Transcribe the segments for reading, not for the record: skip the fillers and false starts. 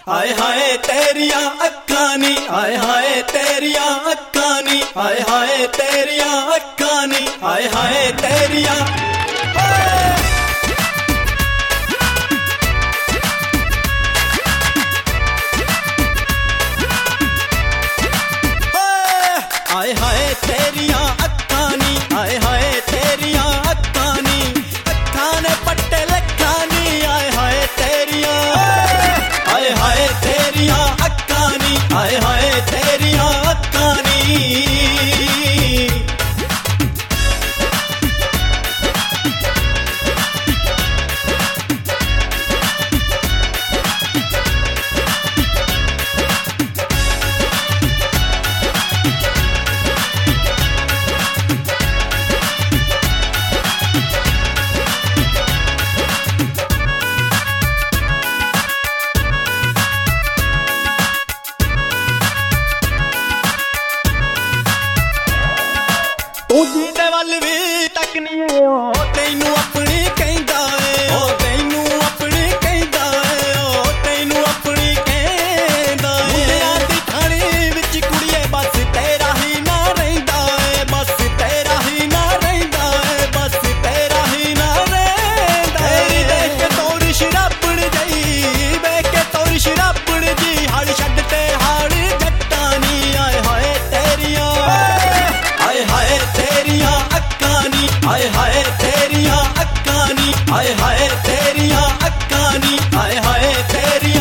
हाय हाय तेरिया अक्खां नी, हाय हाय तेरिया अक्खां नी, हाय हाय तेरिया अक्खां नी, हाय हाय तेरिया हाय हाय तेरिया अक्खां नी, हाय हाय तेरिया अक्खां नी, अक्खां ने पट्टे लखां नी, हाय हाय तेरिया हाय हाय तेरिया अक्खां नी, हाय हाय तेरिया अक्खां नी। तू जीदे वल भी तकनी ओ तैनू अपनी कहंदा ए, ओ तैनू अपनी कहंदा ए, ओ तैनू अपनी कहंदा ए। मुंडियां दी ठाणी विच कुड़िए बस तेरा ही ना रहिंदा ए, बस तेरा ही ना रहिंदा ए, बस तेरा ही ना रहिंदा। तेरी देख के तोड़ शराबड़ गई, वेख के तोड़ शराबड़ जी, हड़ छड्ड ते हाड़ जट्टां नी, हाय हाय तेरिया हाय हाय तेरिया अक्खां नी, हाय हाय तेरिया अक्खां नी, हाय हाय तेरिया अक्खां नी, हाय हाय तेरिया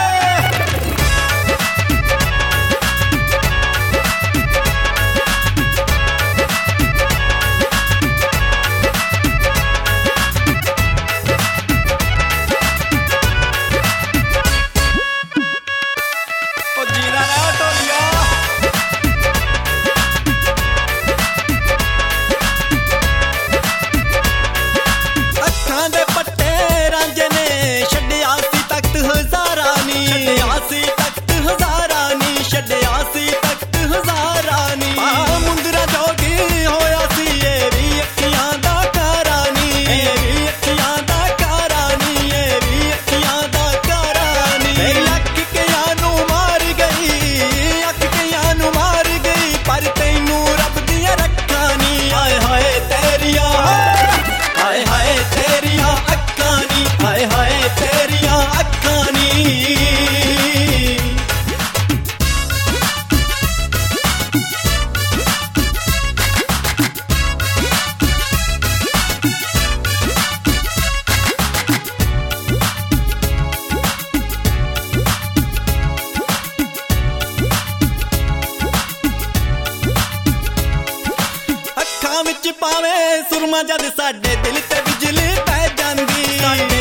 ओ जीना रहा टोलिया। अक्खां दे पट्टे रांझे ने छड्डिया सी तख्त हज़ारां नी, छड्डिया सी तख्त हज़ारां नी, छड्डिया सी तख्त हज़ारां नी। मुंदरा जोगी होया सी ए भी अखियां दा कारा नी, ए भी अखियां दा कारा नी, ए भी अखियां दा कारा नी। मेरी अख कियां नू मार गई, अख कियां नू मार गई, पर तैनू रब दियां रखां नी, हाय हाय तेरिया हाय हाय तेरिया अक्खां नी, हाय हाय तेरिया अक्खां नी। अक्खां विच पावे सुरमा जद साडे दिल ते बिजली पै जांदी,